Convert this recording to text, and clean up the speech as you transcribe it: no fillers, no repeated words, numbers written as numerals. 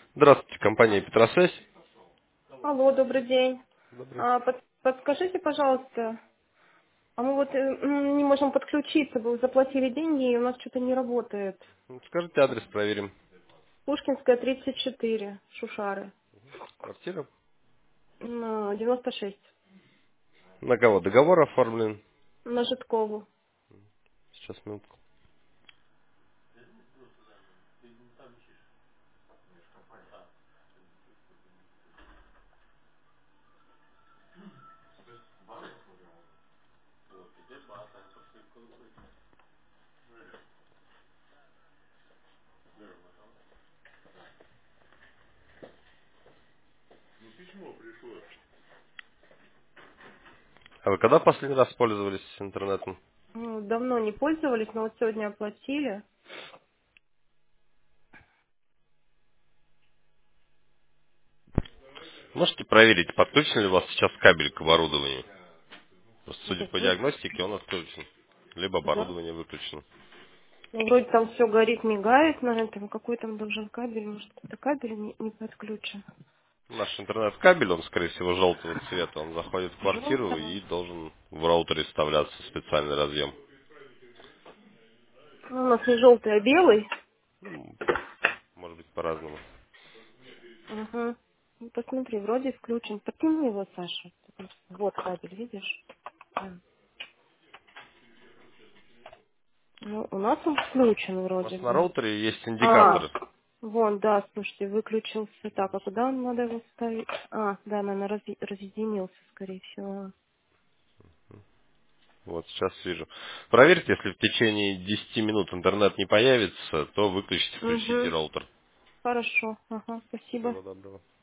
Здравствуйте, компания Петросвязь. Алло, добрый день. Добрый. Подскажите, пожалуйста, а мы вот не можем подключиться, вы заплатили деньги, и у нас что-то не работает. Скажите адрес, проверим. Пушкинская, 34, Шушары, Квартира. 96, На кого договор оформлен? на Житкову. Сейчас, минутку. А вы когда последний раз пользовались интернетом? Ну, давно не пользовались, но вот сегодня оплатили. Можете проверить, подключен ли у вас сейчас кабель к оборудованию? Просто судя по Мгм. диагностике, он отключен. Либо Да. оборудование выключено. Ну, вроде там все горит, мигает, наверное, там какой там должен кабель, может, это кабель не подключен. Наш интернет-кабель, он, скорее всего, желтого цвета. Он заходит в квартиру Желтого. и должен в раутере вставляться в специальный разъем. Ну, у нас не желтый, а белый. Ну, может быть, по-разному. Угу. Ну, посмотри, вроде включен. Потяни его, Саша. Вот кабель, видишь? Да. Ну, у нас он включен У вас вроде на бы. роутере есть А, индикаторы. вон, да, слушайте, выключился. Так, а куда надо его ставить? А, да, наверное, разъединился, скорее всего. Вот сейчас вижу. Проверьте, если в течение 10 минут интернет не появится, то выключите, включите Угу. роутер. Хорошо. Ага, спасибо. Всего доброго.